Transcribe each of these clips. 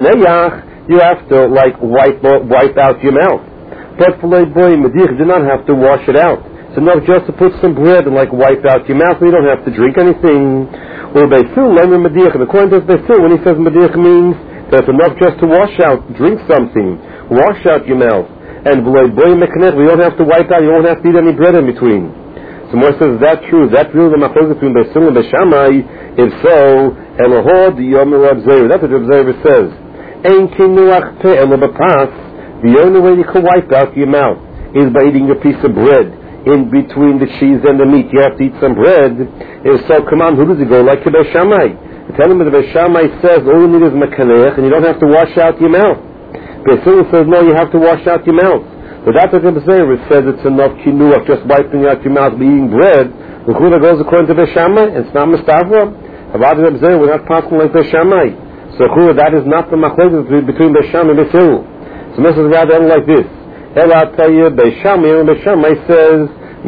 you have to like wipe out your mouth. But for medich, you do not have to wash it out. It's enough just to put some bread and like wipe out your mouth. You don't have to drink anything. Or beisil lemer medich. And according to beisil, when he says medich means that it's enough just to wash out, drink something, wash out your mouth. And we don't have to wipe out. You don't have to eat any bread in between. So Moshe says, is that true? Is that really the machlokes between beisil and beishamai? If so, elahod yomer observer. That's what the observer says. Ein kinuach pe elabapas. The only way you can wipe out your mouth is by eating a piece of bread in between the cheese and the meat. You have to eat some bread. If so, come on, who does it go? Like the Beis Shammai. Tell him that the Beis Shammai says all you need is mekaneach and you don't have to wash out your mouth. Beis Hillel says no, you have to wash out your mouth. But that's what the Beis says it's enough kinuach, just wiping out your mouth by eating bread. The Chuda goes according to Beis Shammai, and it's not Mustavra. About the Beis we're not passing like Beis Shammai. So Chuda, that is not the machlokes between Beis Shammai and Beis Hillel. So this is rather like this. Ela tell you, Beis Shammai says,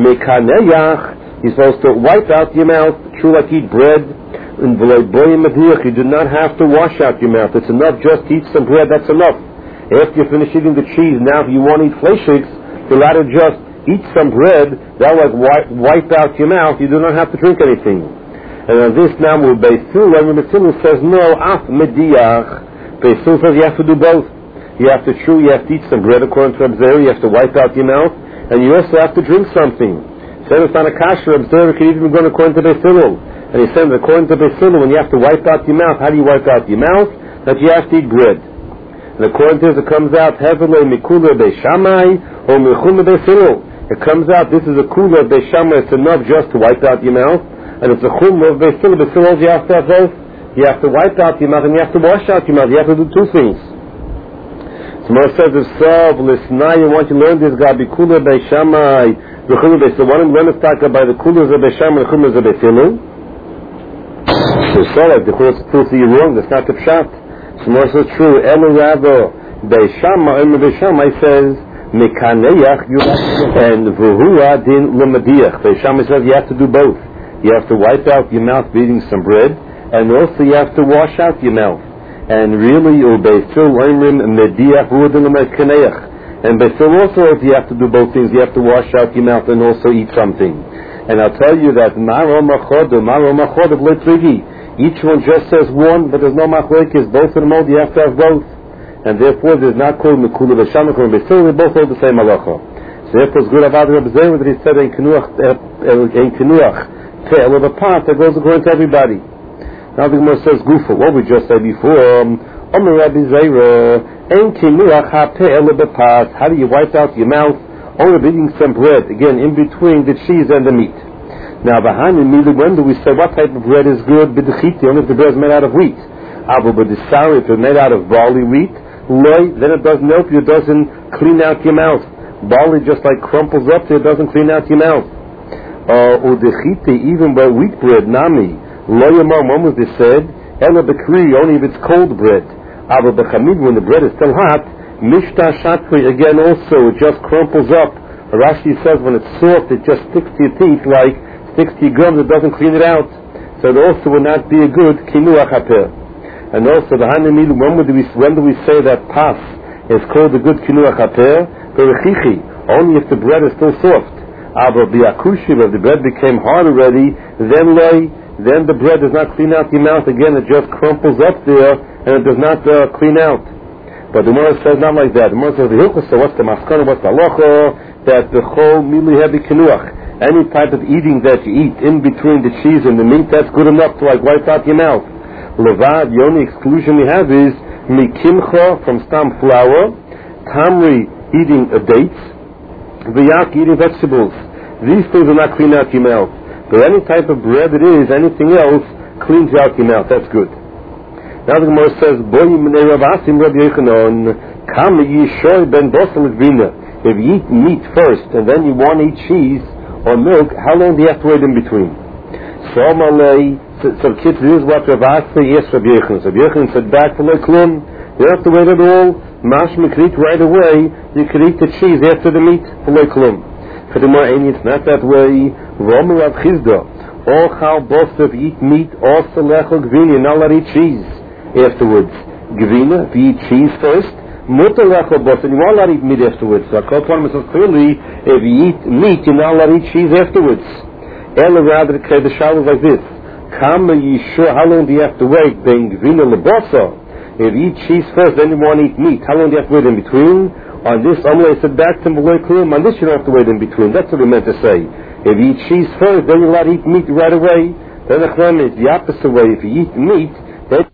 Mekaneyach, you're supposed to wipe out your mouth, true like eat bread, and you do not have to wash out your mouth. It's enough just to eat some bread, that's enough. After you finish eating the cheese, now if you want to eat flesheks, you're allowed to just eat some bread, that'll like wipe out your mouth, you do not have to drink anything. And on this now, Beisil says, no, af mediyach. Beisil says you have to do both. You have to eat some bread according to Observer, you have to wipe out your mouth, and you also have to drink something. So it's not a kasher, Observer can even go according to Beis Hillel. And he said, according to Beis Hillel, when you have to wipe out your mouth, how do you wipe out your mouth? That you have to eat bread. And according to this, it comes out, Hevele mikula Beis Shammai, or michum Beis Hillel. It comes out, this is a kula of Beis Shammai, it's enough just to wipe out your mouth, and it's a chum of Beis Hillel. Beis Hillel, you have to have both. You have to wipe out your mouth, and you have to wash out your mouth. You have to do two things. So Moshe says, if so, listen, you want to learn this, Gabi Kula Beis Shammai, the Chulu Beis. So why don't we learn this talk by the Kulas of Beis Shammai and the Chumas of Beis Hillel? So like the Chulas still see you wrong, that's not the pshat. So Moshe says, true, Elu Ravo Beis Shammai, Beis Shammai says, Mekaneyach, and Vuhua din Lemadiach. Beis Shammai says you have to do both. You have to wipe out your mouth eating some bread, and also you have to wash out your mouth. And really, and Beisil also, if you have to do both things, you have to wash out your mouth and also eat something. And I'll tell you that each one just says one, but there's no machlokes. Both in the mode, you have to have both. And therefore, there's not called Mekula B'Sham and Beisil, they both hold the same halacha. So therefore, it's good about the Rebbe that he said, in Kinuach, Te'el of a pot, that goes according to everybody. Now the Gemara says, Gufa, what we just said before, Omer Rabbi Zera, Ein kinuach ha'pe'el bepas. How do you wipe out your mouth? Only eating some bread, again, in between the cheese and the meat. Now, behind me, when do we say what type of bread is good? B'dechiti, only if the bread is made out of wheat. Abo b'desari, if it's made out of barley wheat, loy, then it doesn't help you, it doesn't clean out your mouth. Barley just like crumples up so it doesn't clean out your mouth. Udechiti, even by wheat bread, nami, Loyamam, when was this said? Ela Bekri, only if it's cold bread. Ava Bechamid, when the bread is still hot, Mishta Shatri, again also, it just crumples up. Rashi says when it's soft, it just sticks to your teeth, like sticks to your gums, it doesn't clean it out. So it also would not be a good Kinuach HaPeh. And also, the Hanamid, when do we say that pas is called a good Kinuach HaPeh? Berechichi, only if the bread is still soft. Ava Biakushi, if the bread became hard already, then the bread does not clean out your mouth again, it just crumples up there and it does not clean out. But the Gemara says not like that. The Gemara says, so what's the maskana, what's the halacha? That the chol mili hebi kinuach, any type of eating that you eat in between the cheese and the meat, that's good enough to like wipe out your mouth. Levad, the only exclusion we have is mikimcha, from stam flour, tamri, eating dates, viyak, eating vegetables. These things will not clean out your mouth. But any type of bread it is, anything else, cleans out your mouth. That's good. Now the Gemara says, Boy Minei Rav Asim Rabbi Yochanan, Kam Yishoy Ben Bosel Vina. If you eat meat first and then you want to eat cheese or milk, how long do you have to wait in between? So kids, this is what Rav Asim yes Rabbi Yochanan. So Rabbi Yochanan said back to Leklum, you don't have to wait at all. Mash Mikrit right away. You could eat the cheese after the meat for Leklum. For the more it's not that way. Romer Rav Chizda, all chal bosav eat meat, also lechol gvini, not let eat cheese afterwards. Gevina, if you eat cheese first, mutter lecho bos, and you are allowed to eat meat afterwards. So Kopan says clearly, if you eat meat, you're not allowed to eat cheese afterwards. Ella rather, the shower is like this. Kama Yishur, how long do you have to wait? Ben Gevina lebosa. If you eat cheese first, then you want to eat meat. How long do you have to wait in between? On this, Amalei said back to Malay Klum, on this you don't have to wait in between. That's what he meant to say. If you eat cheese first, then you're allowed to eat meat right away. Then the Klum is the opposite way. If you eat meat, then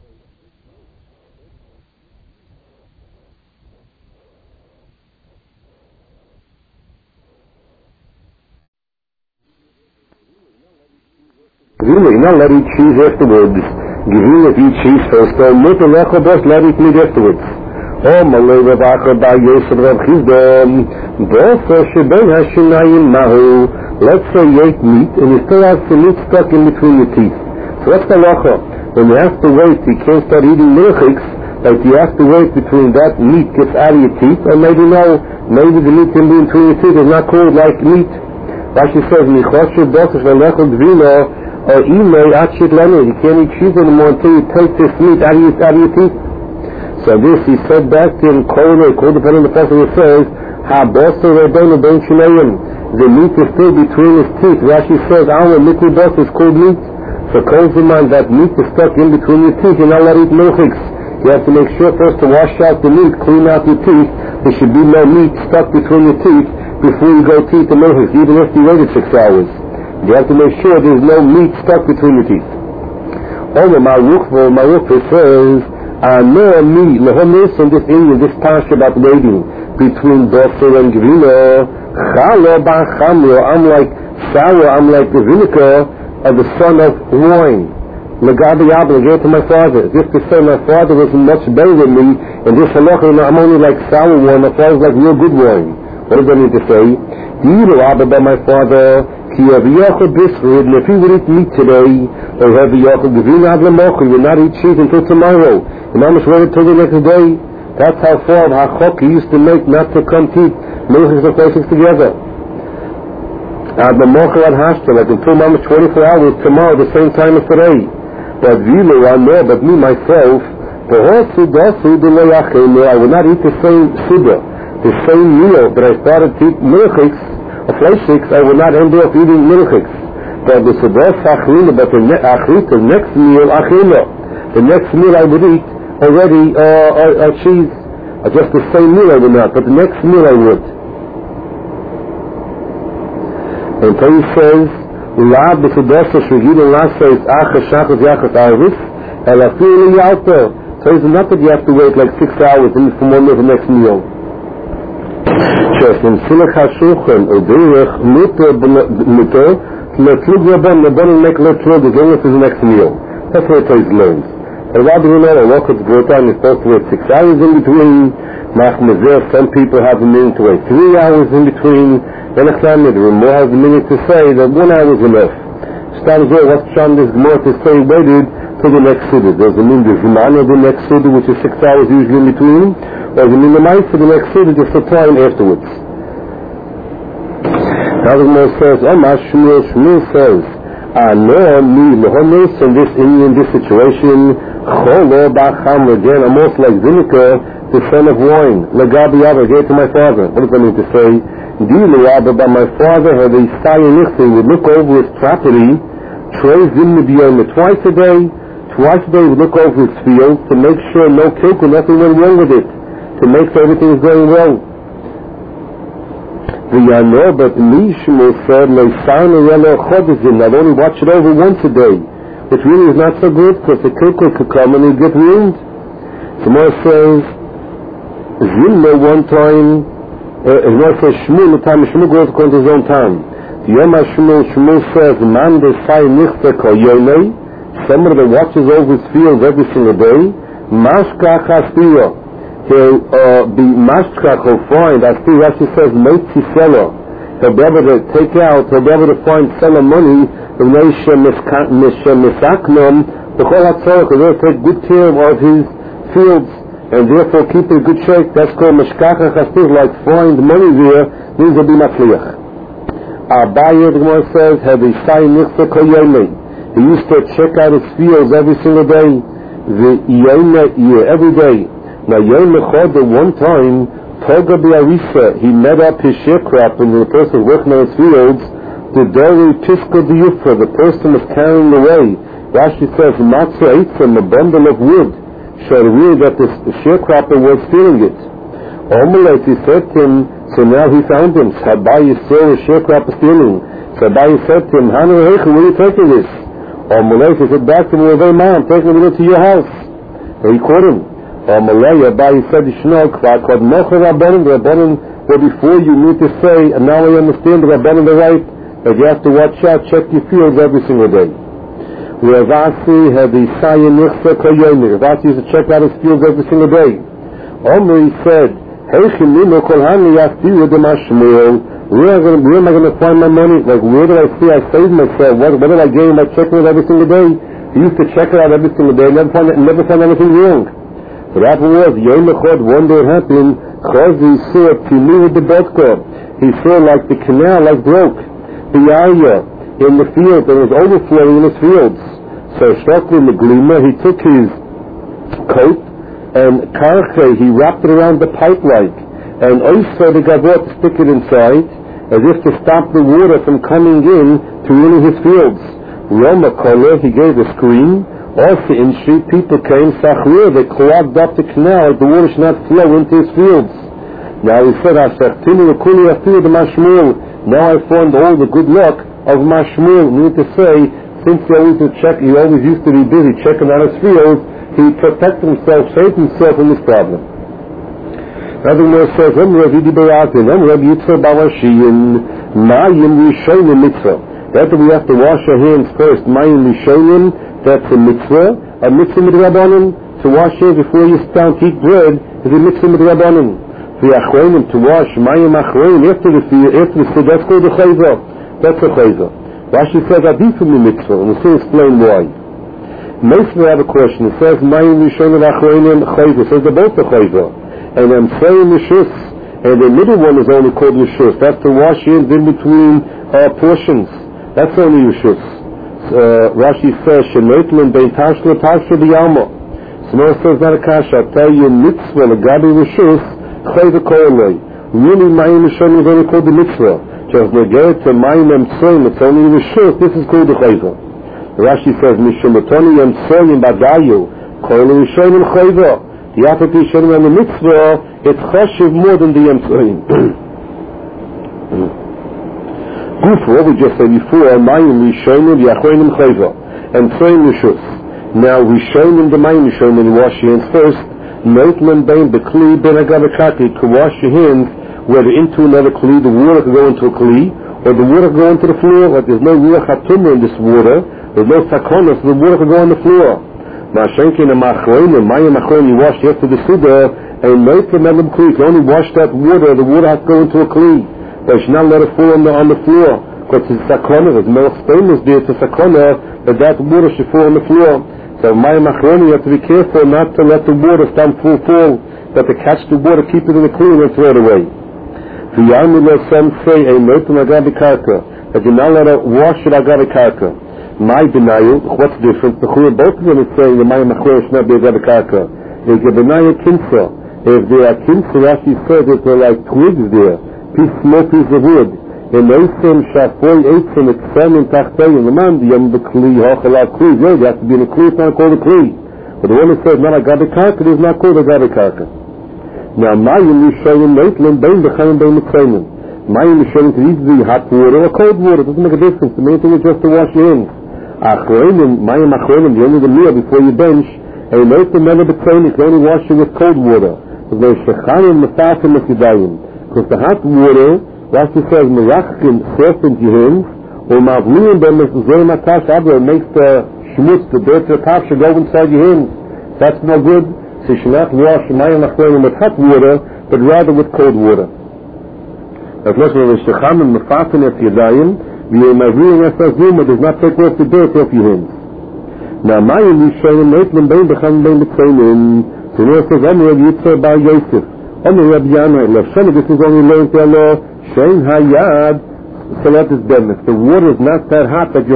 you're not allowed to eat cheese afterwards. Giving if you eat cheese first, then mutter lecho bos, let eat meat afterwards. Oh, Malay Rav Acha Bar Yosef Rav Chisda, Bofa Sheben Hashinayim Mahu. Let's say you ate meat and you still have some meat stuck in between your teeth. So what's the halacha? When you have to wait, you can't start eating milchiks, like you have to wait between that meat gets out of your teeth, and maybe the meat in between your teeth is not called like meat. Rashi says, Michoshe Bofa Shelecho Gvino, or Imei Achit Leonard. You can't eat cheese anymore until you take this meat out of your teeth. So this he said back to him, depending on the person who says, Ha-bosa Rebbeinu ben Shinayim. The meat is still between his teeth. Rashi says, our mikri bos is called meat. So calls the man that meat is stuck in between your teeth. You're not allowed to eat milchiks. You have to make sure first to wash out the meat, clean out your teeth. There should be no meat stuck between your teeth before you go to eat the milchiks, even if you waited 6 hours. You have to make sure there's no meat stuck between your teeth. Over Marukh says, no me, lehomis on this Indian, this parsha about waiting between Boser and Gevina. Chalo bar chamro, I'm like sour, I'm like the vinegar of the son of wine. Legabi Abba, I gave to my father. Just to say my father was much better than me, and this halacha, I'm only like sour wine, my father's like real good wine. What does that mean to say? Diru Abba by my father, Ki Aviyachod Bisrid, and if he would eat meat today, or Aviyachod Gevina Ablamocha, he would not eat cheese until tomorrow. And I'm just waiting till the next day. That's how far of HaChok he used to make not to come to eat milchiks and places together. Ablamocha at Hashta, like until Mama's 24 hours tomorrow, the same time as today. But Vilu, I know, but me myself, I would not eat the same Suda, the same meal that I started to eat milchiks, or fleishiks, I would not end up eating milchiks. But the Suda Sachlina, but the next meal, Achila. The next meal I would eat already cheese. Just the same meal I would not, but the next meal I would. And so he says, Ulab b'sudasa shvigid and last says, Acha shachas yachas arvis, elafili yalta. So it's not that you have to wait like 6 hours and from one meal to the next meal. Just in Silach HaShulchan, Uderech, Mutter, Letlug Rabban, Rabban make Letlug, as long as the next meal. That's what it learns. And rather than that, a local time is supposed to wait 6 hours in between. Some people have a minute to wait 3 hours in between. Then a time the Ramah has a minute to say that 1 hour is enough. Starts with what's shown this more to say waited to the next Suda. Does it mean the Zman of the next Suda, which is 6 hours usually in between? Or does it mean the night for the next Suda, just the time afterwards? Now the Gemara says, Shmuel says, no, me, lehomis, in this situation, cholo bacham, again, almost like vinegar, the son of wine. Legabi Abba, gave to my father. What does that mean to say? Dilu Abba, by my father, had a sayanixi, would look over his property, trays in the biyoma twice a day he would look over his field to make sure no kilk or nothing went wrong with it, to make sure everything is going well. But me, Shmuel said, I'd only watch it over once a day, which really is not so good, because the kilkel could come and he'd get ruined. Tomorrow says, Zimna one time, Tomorrow says, Shmuel, the time Shmuel goes according to his own time. The Yom Shmuel says, Man desai nichte kol yonei, somebody that watches over his fields every single day, Mashkach Aspira. He'll be mashkach, he'll find, as the Rashi says, Meitzi Selah. He'll be able to take out, he'll be able to find Selah money, because he'll take good care of his fields, and therefore keep in good shape. That's called Mashkach Aspira, like find money there, means he'll be Matzliach. Abaye, the Gemara says, had a sign nichta kol yomei. He used to check out his fields every single day. the Yom every day. Now Yom Echad, one time, Toga B'Arisa, he met up his sharecropper, and the person working on his fields, the Dori Piska D'Yufra, the person was carrying away. Rashi says, Matzah Eitzim, a bundle of wood, showed really that the sharecropper was stealing it. Omelech, he said to him, so now he found him. Sabai saw the sharecropper stealing. Sabai said to him, Hanu Heichu, where are you taking this? Omelech, he said back to him, I'm taking it to your house. And he caught him. Omelech, Abai said, Yishno, Kvakod Mocha Rabbanim, the Rabbanim, well before you need to say, and now I understand the Rabbanim the right, that you have to watch out, check your fields every single day. Ravasi had the Sayin Nichsa Koyomi. Ravasi used to check out his fields every single day. Omri said, where am I going to find my money? Like, where did I see I saved myself? What did I gain by checking it every single day? He used to check it out every single day and never find anything wrong. What happened was, Yom Echad, one day it happened, Chazi saw Tinu the Bedka. He saw like the canal like broke. The area in the field, and it was overflowing in his fields. So Shokli Meglima, he took his coat, and karche, he wrapped it around the pipe like, and also the gavot to stick it inside, as if to stop the water from coming in to ruining his fields. Roma Kola, he gave a scream. Also in street, people came, Sachrir, they clogged up the canal, the water should not flow into his fields. Now he said, now I found all the good luck of Mashmul. Need to say, since he always used to be busy checking out his fields, he protected himself, saved himself from this problem. Rabbi Meir says, Rabbi Yitzhak Balashiyin, Mayim Rishonim Mitzvah. That we have to wash our hands first. Mayim Rishonim, that's a mitzvah midrabanan. To wash hands before you start to eat bread is a mitzvah midrabanan. The achronim, to wash Mayim achronim after the food, that's called a chayza. That's a chayza. Rashi says, Adi from the mitzvah, and we'll soon explain why. Most of have a question. It says, Mayim Rishonim Achronim Chayza. It says they're both a chayza. And I'm saying Rishus, and the middle one is only called Rishus. That's to wash hands in between portions. That's only Rishus. Rashi says, Shemaitlin Bein Tashla Tashla B'Yalma. So now it says not a kasha. I tell you, mitzvah, Lagabi Rishus, Chayza Koolei. Really, Mayim Rishonim is only called the mitzvah. Just negate to Mayim Emtsoim, it's only Rishus, this is called the Chayza. Rashi says, Mishumatoni Emtsoim Badayu, Koolei Rishonim Chayza. The application on the mitzvah, it's chashiv more than the Emtsoim. Guf, what we just said before, Mayim Rishonim Yachronim Chayza, Emtsoim Rishus. Now, Rishonim the Mayim Rishonim, you wash your hands first. Noitman Bain Bekli Ben Agavakati, to wash your hands, whether into another kli, the water could go into a kli, or the water could go into the floor, but there's no ruach hatumah in this water, there's no sakona, so the water could go on the floor. Ma'ashenkin and ma'achronim, mayim achronim, you wash after the suda, and noit the melam kli, you only wash that water, the water has to go into a kli, but you should not let it fall on the floor, because it's sakona, there's no stainless there, it's a sakona, that water should fall on the floor. So mayim achronim, you have to be careful not to let the water stand fall, but to catch the water, keep it in the kli and throw it away. The Yarmila some say a notum agabi karka, that you're not allowed to wash it agabi karka. My benayu, what's different? Both of them are saying the mayim achronim should not be agabi karka. They give benayu kinsa. If they are kinsa, Rashi said that they're like twigs there, small pieces of wood. In Eisim shafoy Eisim, it's sun in tachtay, and the man the yom b'kli hachalav kli. Yeah, you have to be in a kli, it's not called a kli. But the one that says not agabi karka, it is not called agabi karka. Now, Mayim Rishonim Noitlin Bein B'Chaim Bein Mitzrayim. Mayim Rishonim could either be hot water or cold water. It doesn't make a difference. The main thing is just to wash your hands. Achronim, Mayim Achronim, the only the meal before you bench, and Noitlin Mena B'Chaim, you can only wash it with cold water. Because the hot water, Rashi says, Merachkin, softens your hands, or Mavliim Ben Mezuzay Matash Abra, makes the shmutz, the dirt, the top should go inside your hands. That's no good. So you should not wash mayim achronim with hot water, but rather with cold water. As much as the shechamim mefatin et yadayim, the mavriim esazuma does not take off the dirt off your hands. Now mayim yishonim neitlim bein b'cham bein b'tzayim. So now it says, Amr Rabbi Yitzhak Bar Yosef, Amr Rabbi Yana, Lashani, this is only learned to Allah, Shein Hayad, Salat is dead. If the water is not that hot that you